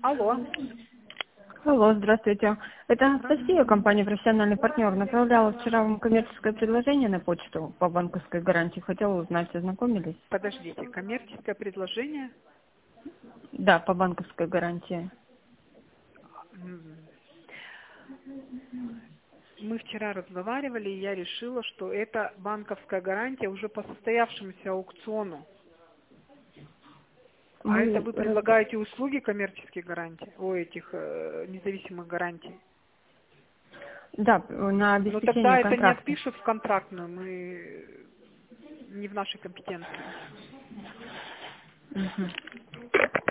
Алло. Алло, здравствуйте. Это Анастасия, компания «Профессиональный партнер». Направляла вчера вам коммерческое предложение на почту по банковской гарантии. Хотела узнать, ознакомились? Подождите, коммерческое предложение? Да, по банковской гарантии. М. Мы вчера разговаривали, и я решила, что это банковская гарантия уже по состоявшемуся аукциону. А это вы предлагаете услуги коммерческих гарантий, этих независимых гарантий? Да, на Но обеспечение тогда это не контракта. отпишут в контрактную, мы не в нашей компетенции. Мгм.